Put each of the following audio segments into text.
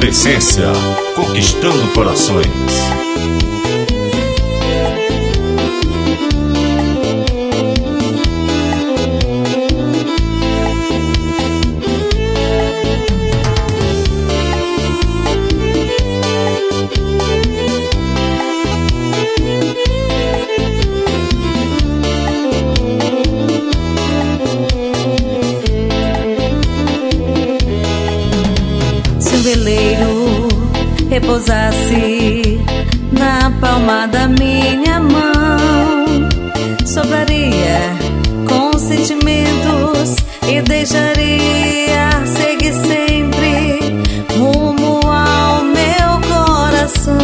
Essência, conquistando corações. Se um veleiro repousasse na palma da minha mão, sopraria com sentimentos e deixaria seguir sempre rumo ao meu coração.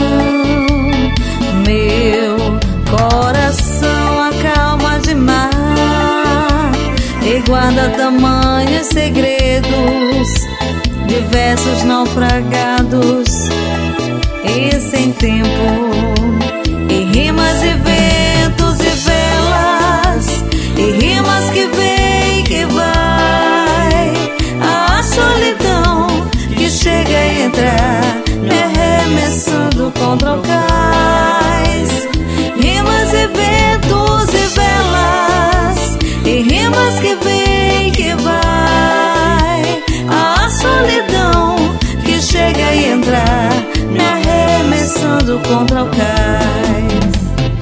Meu coração acalma de mar e guarda tamanhos segredos, diversos naufragados e sem tempo, e rimas e ventos e velas, e rimas que vem e que vai, a solidão que chega e entra, me arremessando contra o cais. Rimas e ventos e velas, e rimas que vem e que vai, a solidão que chega e entra, me arremessando contra o cais.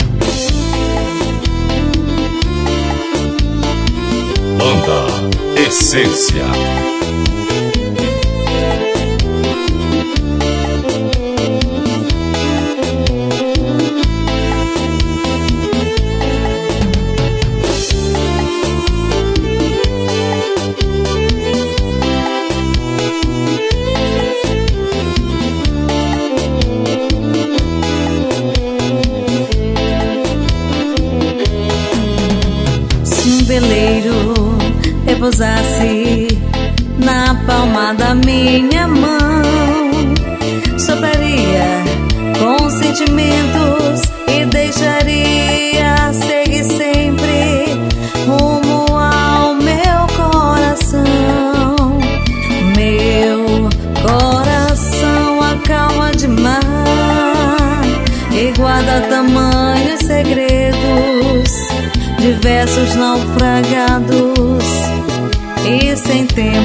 Banda Essência. Se um veleiro repousasse na palma da minha mão, sopraria com sentimentos e deixaria seguir sempre rumo ao meu coração. Meu coração acalma de mar e guarda tamanhos segredos, diversos naufragados e sem tempo,